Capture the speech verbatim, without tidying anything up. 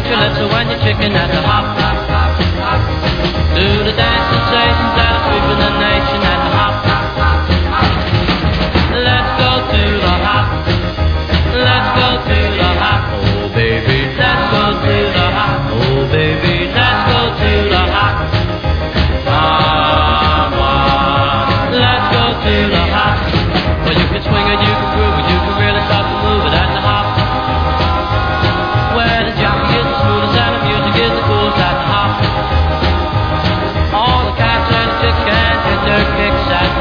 your lips when you're chicken at the hop. Do the dance sensations that are sweeping the nation at the hop. Let's go to the hop. Let's go to the hop. Oh baby, let's go to the hop. Oh baby, let's go to the hop. Come on, let's go to the hop. Well, you can swing it, you can groove it, you can really start to move it at the hop. Where the jockey is the smoothest and the music is the coolest at the hop. All the cats and the chickens get their kicks at